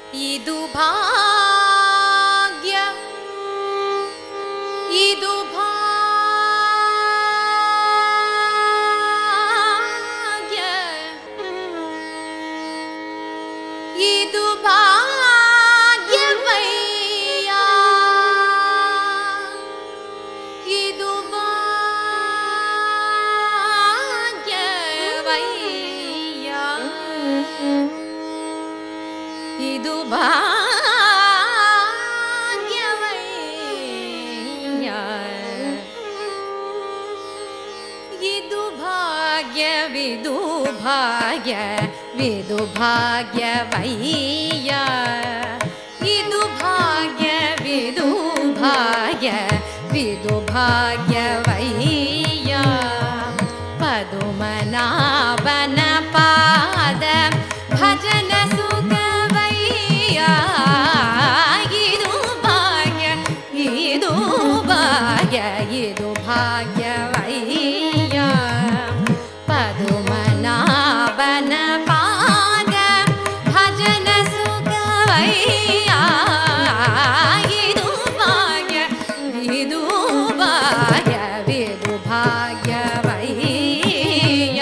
ಇದು ಭಾಗ್ಯ ಇದು ಭಾಗ್ಯ ಇದು ಭಾಗ್ಯವಯ್ಯ ಇದು ಭಾಗ್ಯವಯ್ಯ ಇದು ಭಾಗ್ಯವಯ್ಯ ಇದು ಭಾಗ್ಯವಿದು ಭಾಗ್ಯವಿದು ಭಾಗ್ಯವಯ್ಯ ಇದು ಭಾಗ್ಯವಿದು ಭಾಗ್ಯವಿದು ಭಾಗ್ಯವಯ್ಯ ಪದುಮನಾಭನ ಪಾದ ಭಜನ ಸುಖವಯ್ಯ ಇದು ಭಾಗ್ಯ ಇದು ಭಾಗ್ಯ ಇದು ಭಾಗ್ಯವಯ್ಯ ಪದುಮನಾಭನ ಪಾದ ಭಜನ ಸುಖವಯ್ಯ ಇದು ಭಾಗ್ಯ ಇದು ಭಾಗ್ಯವಿದು ಭಾಗ್ಯವಯ್ಯ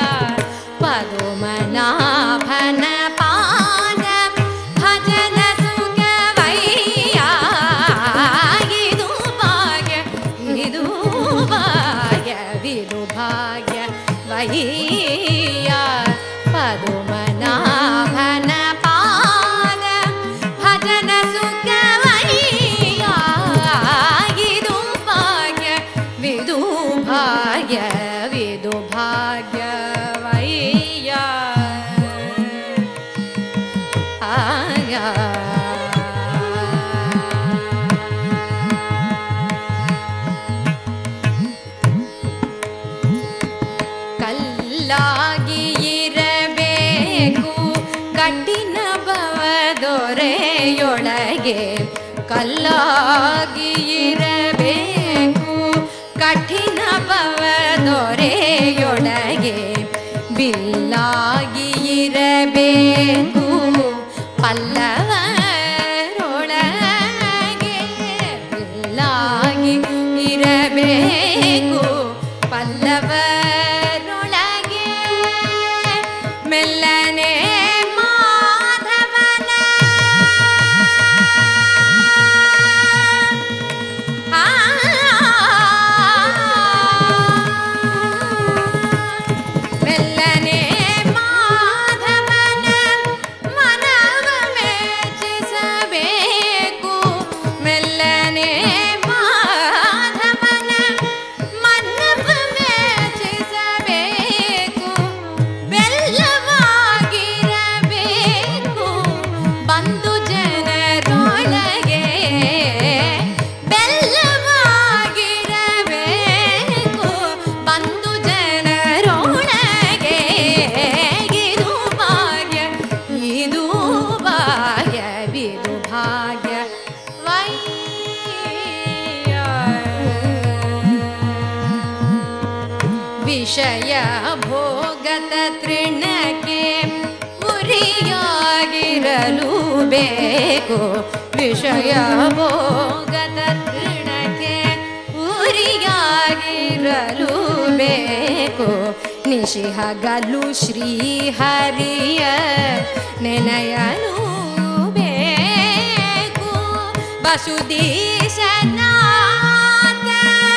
ಪದುಮನಾಭನ ಪಾದ ಭಜನ ಸುಖವಯ್ಯ ಇದು ಭಾಗ್ಯ ಇದು ಭಾಗ್ಯವಿದು ಭಾಗ್ಯವಯ್ಯ ಪದುಮನಾಭನ ಪಾದ ಭಜನ ಸುಖವಯ್ಯ ಇದು ಭಾಗ್ಯವಿದು ಭಾಗ್ಯವಿದು ಭಾಗ್ಯವಯ್ಯ ಕಲ್ಲಾಗಿ ಇರಬೇಕು ಕಠಿಣ ಭವದೊರೆಯೊಳಗೆ ಕಲ್ಲಾಗಿ ಇರಬೇಕು ಕಠಿಣ ಭವದೊರೆಯೊಳಗೆ ಬಿಲ್ಲಾಗಿ ಇರಬೇಕು ಪಲ್ಲವರೊಳಗೆ ಬಿಲ್ಲಾಗಿ ಇರಬೇಕು ಪಲ್ಲವರೊಳಗೆ ಮೆಲ್ಲನೆ ಮಾಧವನ ಮೆಲ್ಲನೆ ಮಾಧವನ ಮನವ ಮೆಚ್ಚಿಸಬೇಕು ಮೆಲ್ಲನೆ ಮಾಧವನ ಮನವ ಮೆಚ್ಚಿಸಬೇಕು ಬೆಲ್ಲವಾಗಿರಬೇಕು ಬಂಧು ಜನರೊಳಗೆ ಬೆಲ್ಲವಾಗಿರಬೇಕು ಬಂಧು ಜನರೊಳಗೆ ಇದು ಭಾಗ್ಯ ಇದು ಭಾಗ್ಯವಿದು ಭಾಗ್ಯವಯ್ಯ ವಿಷಯ ಭೋಗದ ತೃಣಕ್ಕೆ ಉರಿಯಾಗಿರಲು ಬೇಕು ವಿಷಯ ಭೋಗದ ತೃಣಕ್ಕೆ ಉರಿಯಾಗಿರಲು ಬೇಕು ನಿಶಿಹಗಲು ಶ್ರೀಹರಿಯ ನೆನೆಯಲು ಬೇಕು ವಸುದೀಶನಾಥ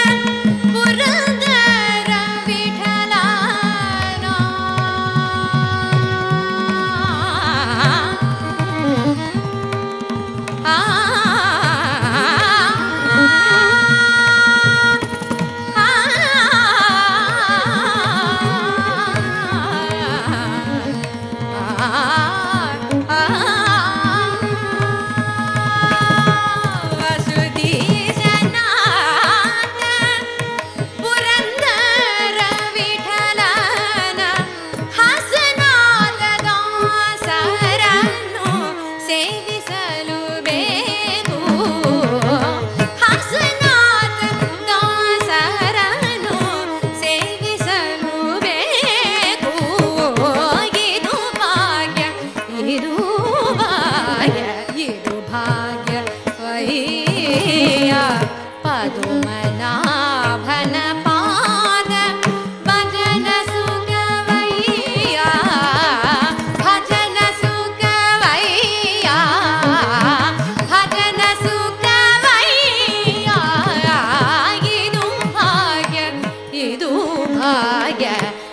ಪುರಂದರ ವಿಠಲನ ವಸುದೀ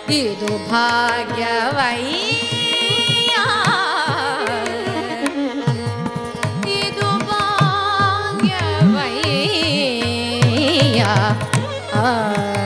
ಇದು ಭಾಗ್ಯವಯ್ಯ ಇದು ಭಾಗ್ಯವಯ್ಯ